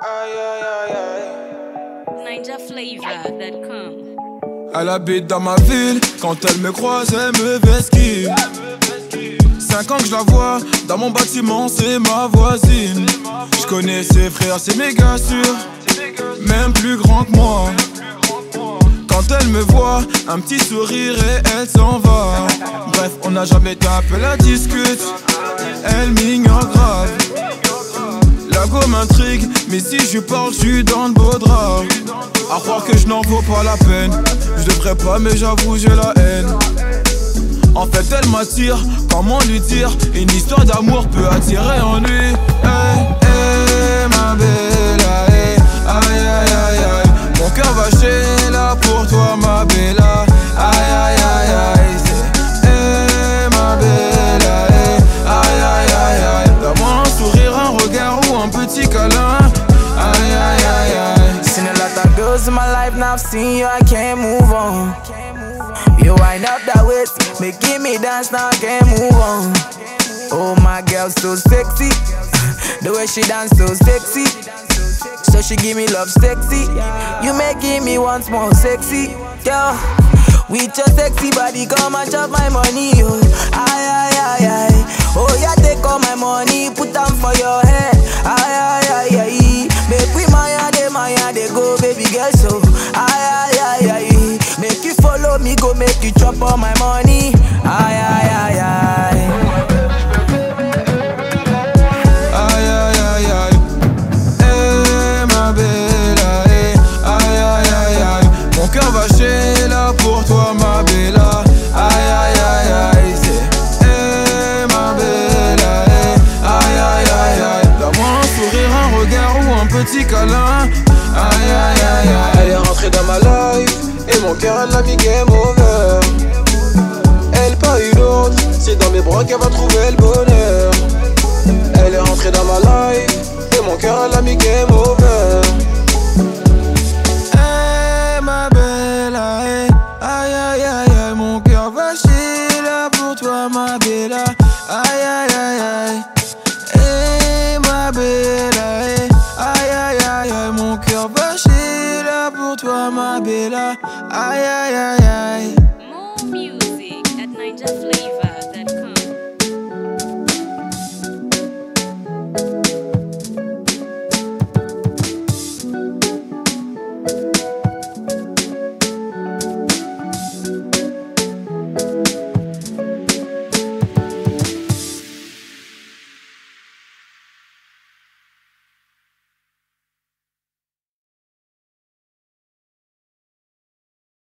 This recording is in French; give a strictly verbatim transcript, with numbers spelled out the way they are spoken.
Aïe aïe aïe aïe. Ninja Flavor dot com. Elle habite dans ma ville, quand elle me croise, elle me vesquille. Cinq ans que je la vois, dans mon bâtiment, c'est ma voisine. Je connais ses frères, c'est méga sûr, même plus grand que moi. Quand elle me voit, un petit sourire et elle s'en va. Bref, on n'a jamais tapé la discute, elle m'ignore grave. La go m'intrigue, mais si je parle, je suis dans le beau drap. À croire que je n'en vaux pas la peine. Je devrais pas, mais j'avoue, j'ai la haine. En fait, elle m'attire, comment lui dire? Une histoire d'amour peut attirer en lui. Hey, hey, ma belle, hey, aïe, aïe, aïe, aïe. Mon cœur va chez là pour toi, ma bella. Aïe, aïe, aïe, aïe, c'est hey, ma belle, hey, aïe, aïe, aïe, aïe. Donne-moi un sourire, un regard ou un petit câlin. Aïe, aïe, aïe, aïe. Seen a lot of girls in my life, now I've seen you, I can't move on. You wind up that waist, making me dance, now I can't move on. Oh, my girl, so sexy. The way she dance, so sexy. So she give me love, sexy. You making me once more sexy, girl. With your sexy body, come and chop my money, oh. Aye, aye, aye, aye. Oh, yeah, take all my money, put them for your head. Aye, aye, aye, aye. Make we maya, de maya, de go, baby girl, so. Aye, aye, aye, aye. Make you follow me, go make you chop all my money. Aye, aye, aye, aye. Aïe, aïe, aïe, aïe. Eh, ma bella, eh. Aïe, aïe, aïe, aïe. Mon cœur va chez là pour toi, ma bella. Aïe, aïe, aïe, aïe. C'est eh, ma bella, eh. Aïe, aïe, aïe, aïe. Donne-moi un sourire, un regard ou un petit câlin. Aïe, aïe, aïe, aïe. Elle est rentrée dans ma life et mon cœur elle l'a mis game over. Elle pas eu d'autre, c'est dans mes bras qu'elle va trouver le bonheur. Elle est rentrée dans ma life et mon cœur elle l'a mis game over. Eh, ma bella, eh. Aïe, aïe, aïe, aïe. Mon cœur va chez là pour toi, ma bella. Aïe, aïe, aïe, aïe. Eh, ma bella, eh. Aïe, aïe, aïe, aïe. Mon cœur va chez là pour toi, ma bella. Aïe, aïe, aïe.